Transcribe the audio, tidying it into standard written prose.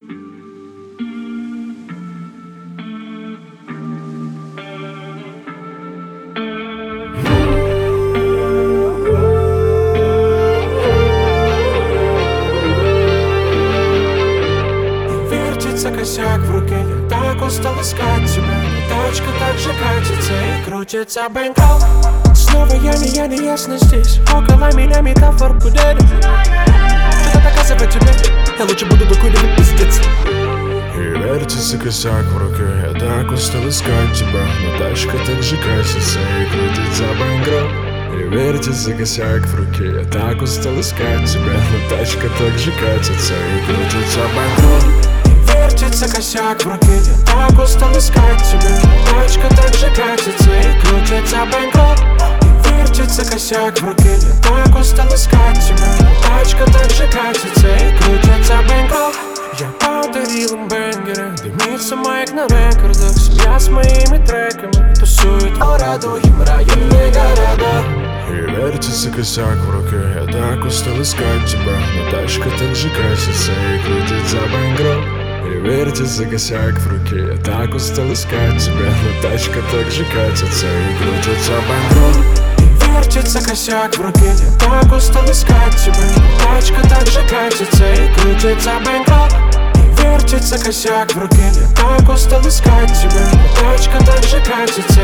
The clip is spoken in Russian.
Вертится косяк в руке, я так устал искать тебя. Тачка так же катится и крутится бэнкролл. Снова я неясно здесь. Около меня метафор будет. Что-то доказывать тебе, я лучше буду докуривать пиздец. И вертится косяк в руке, я так устал искать тебя. Но тачка так же катится и крутится бэнкролл. И вертится косяк в руке, я так устал искать тебя. Но тачка так же катится и крутится бэнкролл. Вертится косяк в руке, я так устал искать тебя. Тачка так же катится и крутится бэнкролл. Вертится косяк в руке, я так устал искать тебя. Тачка так же катится и крутится бэнкролл. Я подарил им бэнгеры, дымится майк на рекордах. Семья с моими треками тусует в городу, им районные города. И вертится косяк в руке, я так устал искать тебя. Но тачка так же катится и крутится бэнкролл. И вертится косяк в руке, я так устал искать тебя. Но тачка так же катится и крутится бэнкролл. Вертится косяк в руке, я так устал искать тебя. Тачка так же катится и крутится бэнкролл. Вертится косяк в руке, я так устал искать тебя. Тачка так же катится